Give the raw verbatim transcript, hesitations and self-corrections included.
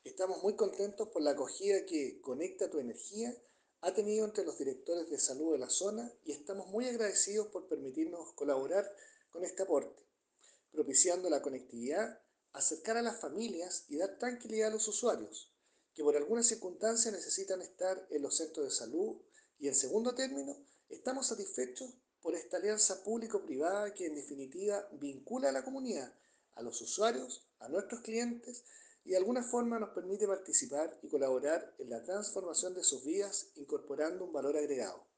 Estamos muy contentos por la acogida que Conecta tu Energía ha tenido entre los directores de salud de la zona y estamos muy agradecidos por permitirnos colaborar con este aporte, propiciando la conectividad, acercar a las familias y dar tranquilidad a los usuarios, que por alguna circunstancia necesitan estar en los centros de salud. Y en segundo término, estamos satisfechos por esta alianza público-privada que en definitiva vincula a la comunidad, a los usuarios, a nuestros clientes y de alguna forma nos permite participar y colaborar en la transformación de sus vidas incorporando un valor agregado.